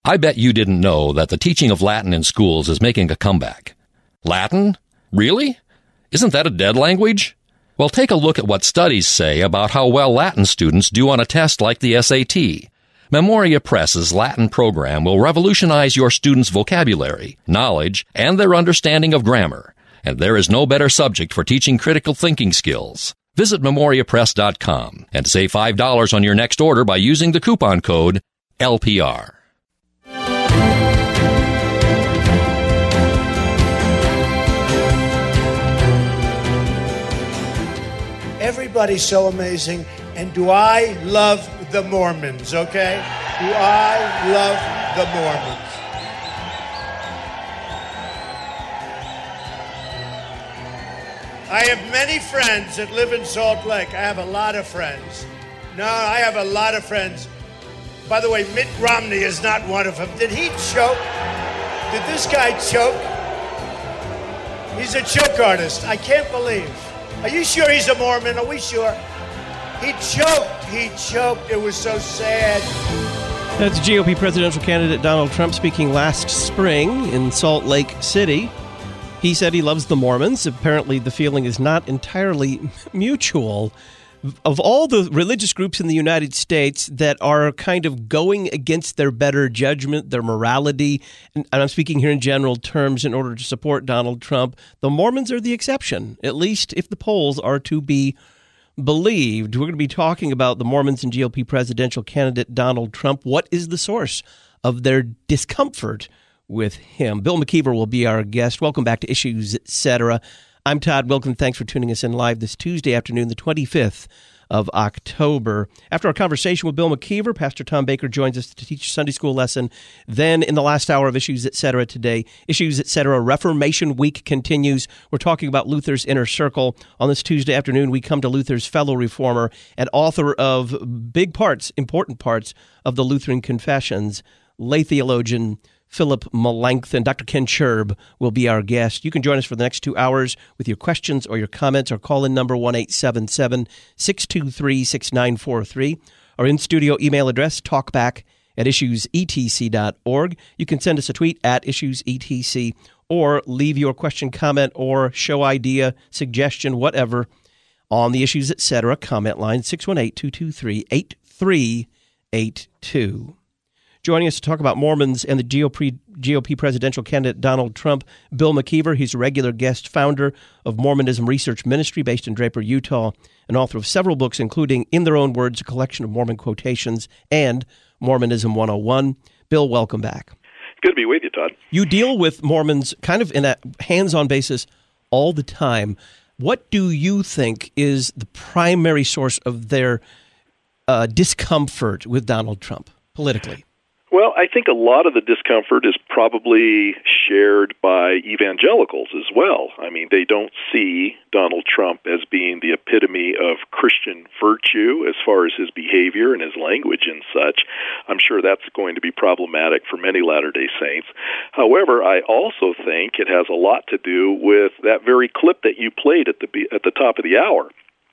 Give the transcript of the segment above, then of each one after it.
I bet you didn't know that the teaching of Latin in schools is making a comeback. Latin? Really? Isn't that a dead language? Well, take a look at what studies say about how well Latin students do on a test like the SAT. Memoria Press's Latin program will revolutionize your students' vocabulary, knowledge, and their understanding of grammar. And there is no better subject for teaching critical thinking skills. Visit memoriapress.com and save $5 on your next order by using the coupon code LPR. Everybody's so amazing, and do I love the Mormons, okay? Do I love the Mormons? I have many friends that live in Salt Lake. I have a lot of friends. No, I have a lot of friends. By the way, Mitt Romney is not one of them. Did he choke? Did this guy choke? He's a choke artist. I can't believe. Are you sure he's a Mormon? Are we sure? He choked. He choked. It was so sad. That's GOP presidential candidate Donald Trump speaking last spring in Salt Lake City. He said he loves the Mormons. Apparently, the feeling is not entirely mutual. Of all the religious groups in the United States that are kind of going against their better judgment, their morality, and I'm speaking here in general terms in order to support Donald Trump, the Mormons are the exception, at least if the polls are to be believed. We're going to be talking about the Mormons and GOP presidential candidate Donald Trump. What is the source of their discomfort with him? Bill McKeever will be our guest. Welcome back to Issues, Etc. I'm Todd Wilken. Thanks for tuning us in live this Tuesday afternoon, the 25th of October. After our conversation with Bill McKeever, Pastor Tom Baker joins us to teach a Sunday school lesson. Then in the last hour of Issues, Etc. today, Issues, Etc. Reformation Week continues. We're talking about Luther's Inner Circle. On this Tuesday afternoon, we come to Luther's fellow reformer and author of big parts, important parts of the Lutheran Confessions, lay theologian Philip Melanchthon. Dr. Ken Scherb will be our guest. You can join us for the next 2 hours with your questions or your comments. Our call-in number 1-877-623-6943. Our in-studio email address, talkback@issuesetc.org. You can send us a tweet @issuesetc or leave your question, comment, or show idea, suggestion, whatever, on the Issues Etc. comment line, 618-223-8382. Joining us to talk about Mormons and the GOP presidential candidate Donald Trump, Bill McKeever. He's a regular guest, founder of Mormonism Research Ministry based in Draper, Utah, and author of several books, including In Their Own Words, a collection of Mormon quotations, and Mormonism 101. Bill, welcome back. Good to be with you, Todd. You deal with Mormons kind of in a hands-on basis all the time. What do you think is the primary source of their discomfort with Donald Trump politically? Well, I think a lot of the discomfort is probably shared by evangelicals as well. I mean, they don't see Donald Trump as being the epitome of Christian virtue as far as his behavior and his language and such. I'm sure that's going to be problematic for many Latter-day Saints. However, I also think it has a lot to do with that very clip that you played at the top of the hour.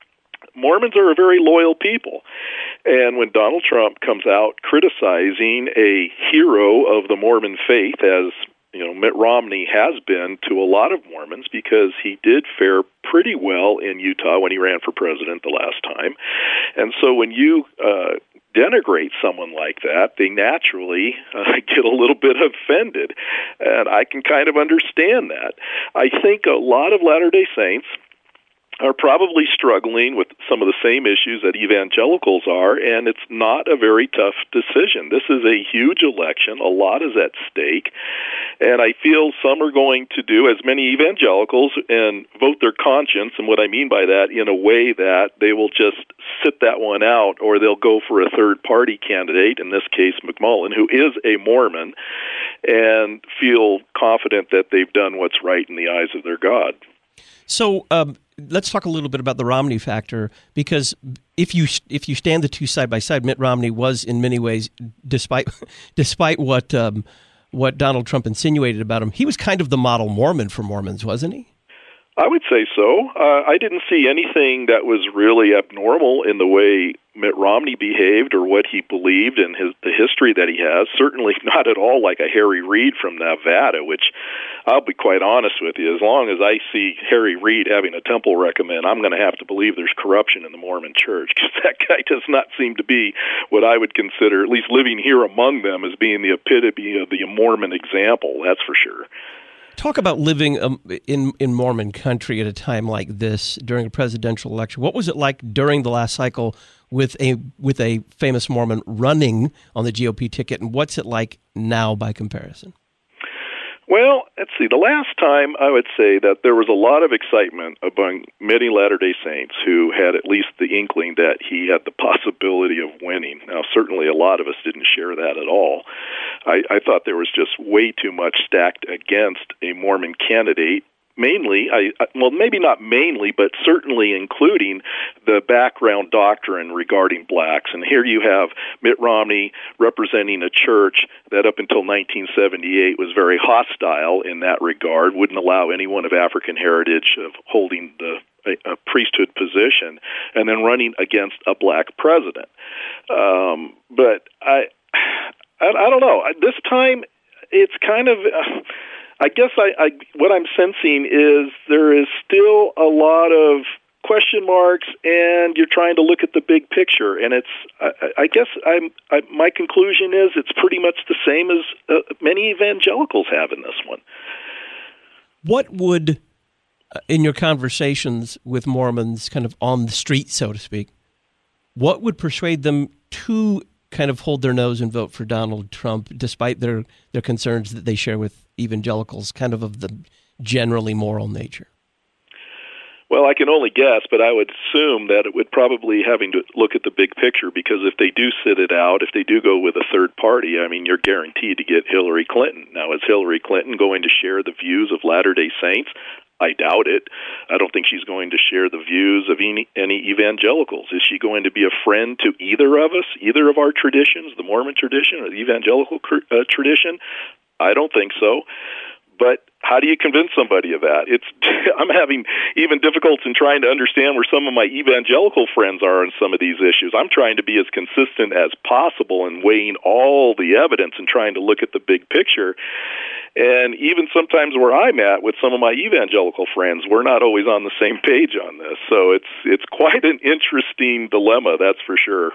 Mormons are a very loyal people. And when Donald Trump comes out criticizing a hero of the Mormon faith, as Mitt Romney has been to a lot of Mormons, because he did fare pretty well in Utah when he ran for president the last time. And so when you denigrate someone like that, they naturally get a little bit offended. And I can kind of understand that. I think a lot of Latter-day Saints are probably struggling with some of the same issues that evangelicals are, and it's not a very tough decision. This is a huge election. A lot is at stake, and I feel some are going to do, as many evangelicals, and vote their conscience, and what I mean by that, in a way that they will just sit that one out, or they'll go for a third-party candidate, in this case McMullen, who is a Mormon, and feel confident that they've done what's right in the eyes of their God. So let's talk a little bit about the Romney factor, because if you stand the two side by side, Mitt Romney was in many ways, despite what Donald Trump insinuated about him, he was kind of the model Mormon for Mormons, wasn't he? I would say so. I didn't see anything that was really abnormal in the way Mitt Romney behaved or what he believed and the history that he has. Certainly not at all like a Harry Reid from Nevada, which I'll be quite honest with you. As long as I see Harry Reid having a temple recommend, I'm going to have to believe there's corruption in the Mormon church, because that guy does not seem to be what I would consider, at least living here among them, as being the epitome of the Mormon example. That's for sure. Talk about living in Mormon country at a time like this during a presidential election. What was it like during the last cycle with a famous Mormon running on the GOP ticket, and what's it like now by comparison? Well, let's see. The last time, I would say that there was a lot of excitement among many Latter-day Saints who had at least the inkling that he had the possibility of winning. Now, certainly a lot of us didn't share that at all. I thought there was just way too much stacked against a Mormon candidate. Mainly, well, maybe not mainly, but certainly including the background doctrine regarding blacks. And here you have Mitt Romney representing a church that up until 1978 was very hostile in that regard, wouldn't allow anyone of African heritage of holding a priesthood position, and then running against a black president. But I don't know. This time, it's kind of... I guess what I'm sensing is there is still a lot of question marks, and you're trying to look at the big picture. And my conclusion is it's pretty much the same as many evangelicals have in this one. What would, in your conversations with Mormons, kind of on the street, so to speak, what would persuade them to kind of hold their nose and vote for Donald Trump, despite their concerns that they share with evangelicals, kind of the generally moral nature? Well, I can only guess, but I would assume that it would probably having to look at the big picture, because if they do sit it out, if they do go with a third party, I mean, you're guaranteed to get Hillary Clinton. Now, is Hillary Clinton going to share the views of Latter-day Saints? I doubt it. I don't think she's going to share the views of any evangelicals. Is she going to be a friend to either of us, either of our traditions, the Mormon tradition or the evangelical tradition? I don't think so. But how do you convince somebody of that? I'm having even difficulty in trying to understand where some of my evangelical friends are on some of these issues. I'm trying to be as consistent as possible in weighing all the evidence and trying to look at the big picture. And even sometimes where I'm at with some of my evangelical friends, we're not always on the same page on this. So it's quite an interesting dilemma, that's for sure.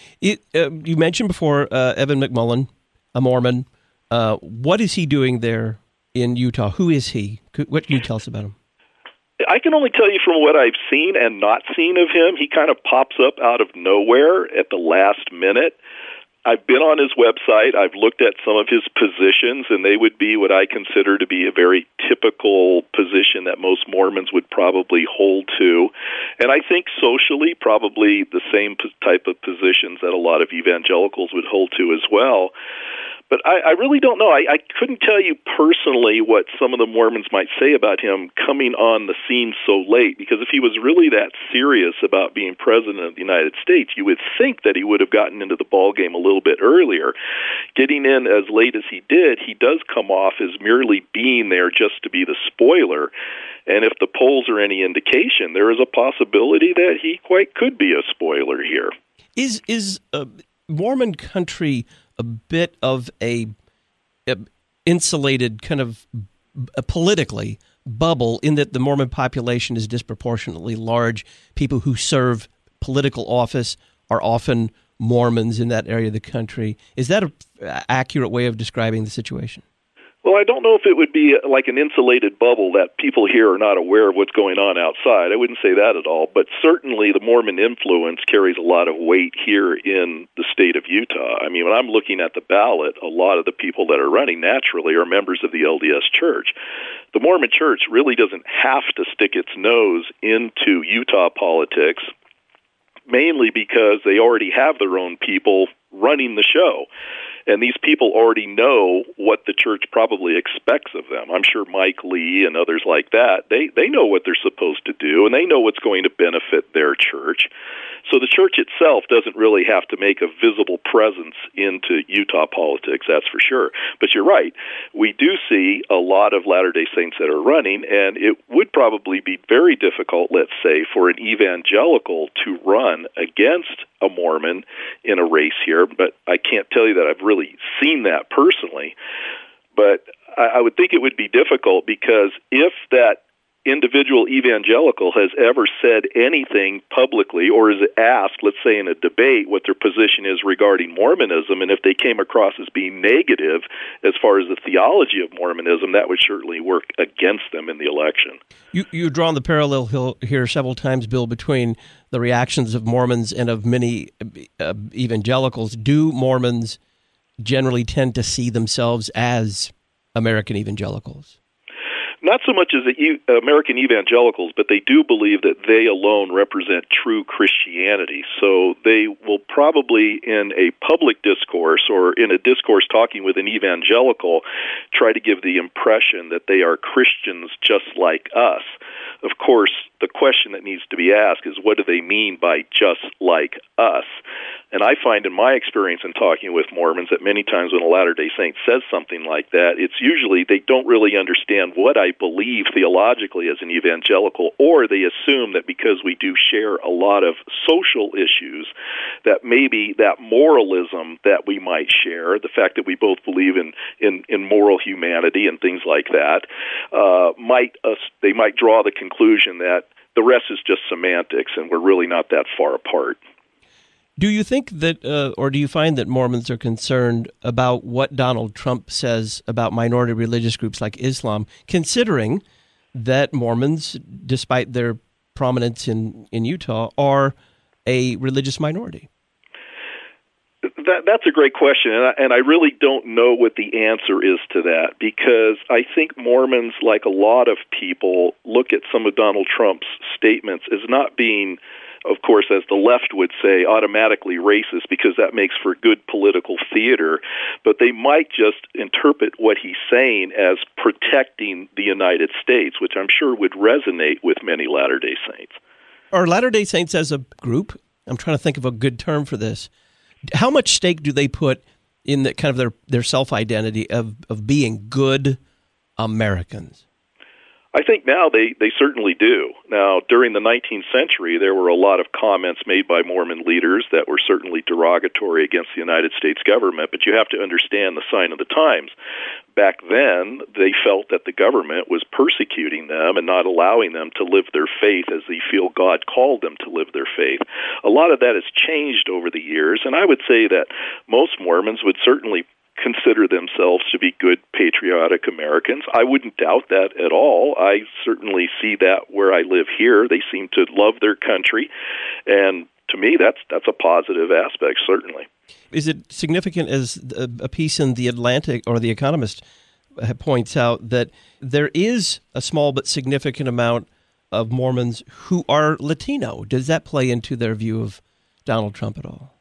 You mentioned before Evan McMullin, a Mormon. What is he doing there in Utah? Who is he? What can you tell us about him? I can only tell you from what I've seen and not seen of him. He kind of pops up out of nowhere at the last minute. I've been on his website. I've looked at some of his positions, and they would be what I consider to be a very typical position that most Mormons would probably hold to. And I think socially, probably the same type of positions that a lot of evangelicals would hold to as well. But I really don't know. I couldn't tell you personally what some of the Mormons might say about him coming on the scene so late, because if he was really that serious about being president of the United States, you would think that he would have gotten into the ballgame a little bit earlier. Getting in as late as he did, he does come off as merely being there just to be the spoiler. And if the polls are any indication, there is a possibility that he quite could be a spoiler here. Is Mormon country a bit of a insulated kind of politically bubble in that the Mormon population is disproportionately large? People who serve political office are often Mormons in that area of the country. Is that an accurate way of describing the situation? Well, I don't know if it would be like an insulated bubble that people here are not aware of what's going on outside. I wouldn't say that at all. But certainly the Mormon influence carries a lot of weight here in the state of Utah. I mean, when I'm looking at the ballot, a lot of the people that are running naturally are members of the LDS Church. The Mormon Church really doesn't have to stick its nose into Utah politics, mainly because they already have their own people running the show. And these people already know what the church probably expects of them. I'm sure Mike Lee and others like that, they know what they're supposed to do, and they know what's going to benefit their church. So the church itself doesn't really have to make a visible presence into Utah politics, that's for sure. But you're right. We do see a lot of Latter-day Saints that are running, and it would probably be very difficult, let's say, for an evangelical to run against a Mormon in a race here. But I can't tell you that I've really seen that personally. But I would think it would be difficult, because if that individual evangelical has ever said anything publicly or is asked, let's say in a debate, what their position is regarding Mormonism, and if they came across as being negative as far as the theology of Mormonism, that would certainly work against them in the election. You've drawn the parallel here several times, Bill, between the reactions of Mormons and of many evangelicals. Do Mormons generally tend to see themselves as American evangelicals? Not so much as the American evangelicals, but they do believe that they alone represent true Christianity. So they will probably, in a public discourse or in a discourse talking with an evangelical, try to give the impression that they are Christians just like us. Of course, the question that needs to be asked is, what do they mean by just like us? And I find in my experience in talking with Mormons that many times when a Latter-day Saint says something like that, it's usually they don't really understand what I believe theologically as an evangelical, or they assume that because we do share a lot of social issues, that maybe that moralism that we might share, the fact that we both believe in moral humanity and things like that, they might draw the conclusion that the rest is just semantics and we're really not that far apart. Do you think that, or do you find that Mormons are concerned about what Donald Trump says about minority religious groups like Islam, considering that Mormons, despite their prominence in Utah, are a religious minority? That's a great question, and I really don't know what the answer is to that, because I think Mormons, like a lot of people, look at some of Donald Trump's statements as not being, of course, as the left would say, automatically racist, because that makes for good political theater, but they might just interpret what he's saying as protecting the United States, which I'm sure would resonate with many Latter-day Saints. Are Latter-day Saints as a group, I'm trying to think of a good term for this, how much stake do they put in the kind of their self-identity of being good Americans? I think now they certainly do. Now, during the 19th century, there were a lot of comments made by Mormon leaders that were certainly derogatory against the United States government, but you have to understand the sign of the times. Back then, they felt that the government was persecuting them and not allowing them to live their faith as they feel God called them to live their faith. A lot of that has changed over the years, and I would say that most Mormons would certainly consider themselves to be good, patriotic Americans. I wouldn't doubt that at all. I certainly see that where I live here. They seem to love their country, and to me, that's a positive aspect, certainly. Is it significant, as a piece in The Atlantic or The Economist points out, that there is a small but significant amount of Mormons who are Latino? Does that play into their view of Donald Trump at all?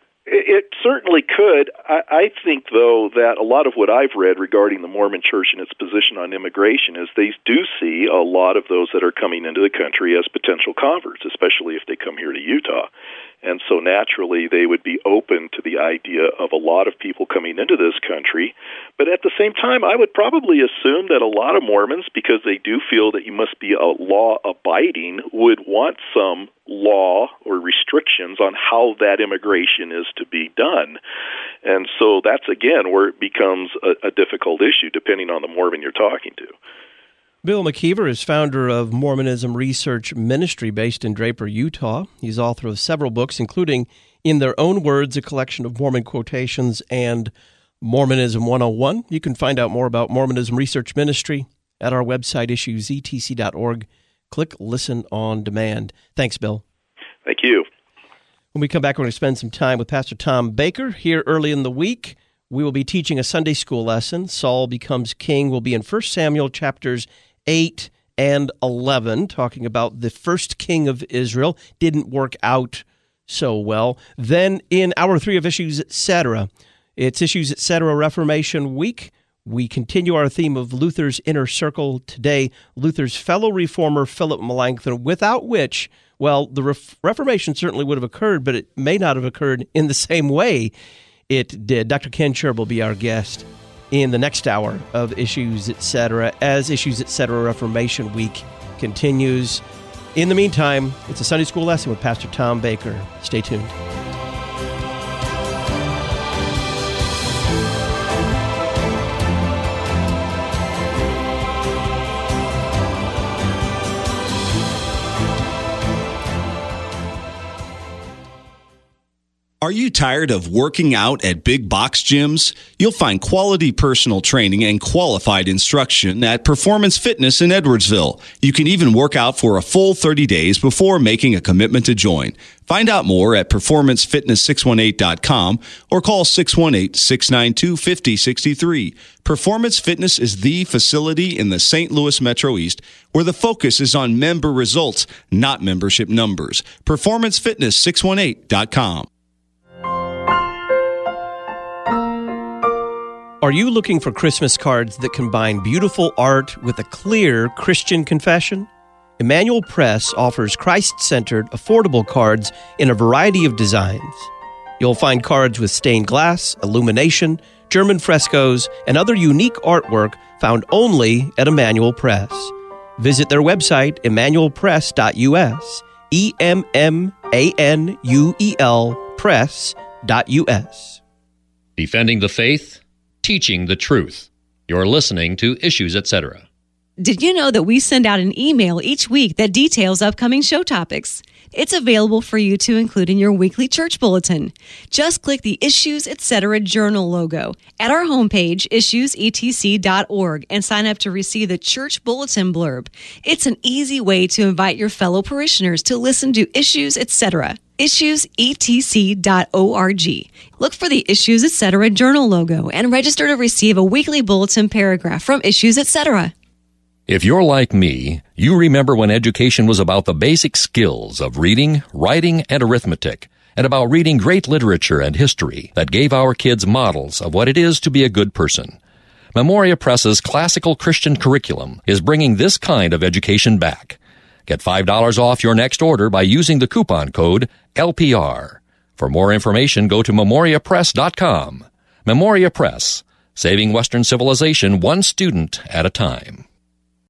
It certainly could. I think, though, that a lot of what I've read regarding the Mormon Church and its position on immigration is they do see a lot of those that are coming into the country as potential converts, especially if they come here to Utah. And so naturally, they would be open to the idea of a lot of people coming into this country. But at the same time, I would probably assume that a lot of Mormons, because they do feel that you must be law-abiding, would want some law or restrictions on how that immigration is to be done. And so that's, again, where it becomes a difficult issue, depending on the Mormon you're talking to. Bill McKeever is founder of Mormonism Research Ministry based in Draper, Utah. He's author of several books, including In Their Own Words, a collection of Mormon quotations, and Mormonism 101. You can find out more about Mormonism Research Ministry at our website, issuesetc.org. Click Listen on Demand. Thanks, Bill. Thank you. When we come back, we're going to spend some time with Pastor Tom Baker here early in the week. We will be teaching a Sunday school lesson. Saul Becomes King will be in 1 Samuel chapters 8 and 11, talking about the first king of Israel. Didn't work out so well. Then in Hour 3 of Issues Etc., it's Issues Etc. Reformation Week. We continue our theme of Luther's Inner Circle today, Luther's fellow reformer Philip Melanchthon, without which Well, the Reformation certainly would have occurred, but it may not have occurred in the same way it did. Dr. Ken Sherb will be our guest in the next hour of Issues Etc. as Issues Etc. Reformation Week continues. In the meantime, it's a Sunday School Lesson with Pastor Tom Baker. Stay tuned. Are you tired of working out at big box gyms? You'll find quality personal training and qualified instruction at Performance Fitness in Edwardsville. You can even work out for a full 30 days before making a commitment to join. Find out more at performancefitness618.com or call 618-692-5063. Performance Fitness is the facility in the St. Louis Metro East where the focus is on member results, not membership numbers. Performancefitness618.com. Are you looking for Christmas cards that combine beautiful art with a clear Christian confession? Emmanuel Press offers Christ-centered, affordable cards in a variety of designs. You'll find cards with stained glass, illumination, German frescoes, and other unique artwork found only at Emmanuel Press. Visit their website, emmanuelpress.us, EMMANUEL press.us. Defending the faith, teaching the truth. You're listening to Issues Etc. Did you know that we send out an email each week that details upcoming show topics? It's available for you to include in your weekly church bulletin. Just click the Issues Etc. Journal logo at our homepage, issuesetc.org, and sign up to receive the church bulletin blurb. It's an easy way to invite your fellow parishioners to listen to Issues Etc. issuesetc.org. Look for the Issues Etc. Journal logo and register to receive a weekly bulletin paragraph from Issues Etc. If you're like me, you remember when education was about the basic skills of reading, writing, and arithmetic, and about reading great literature and history that gave our kids models of what it is to be a good person. Memoria Press's classical Christian curriculum is bringing this kind of education back. Get $5 off your next order by using the coupon code LPR. For more information, go to memoriapress.com. Memoria Press, saving Western civilization one student at a time.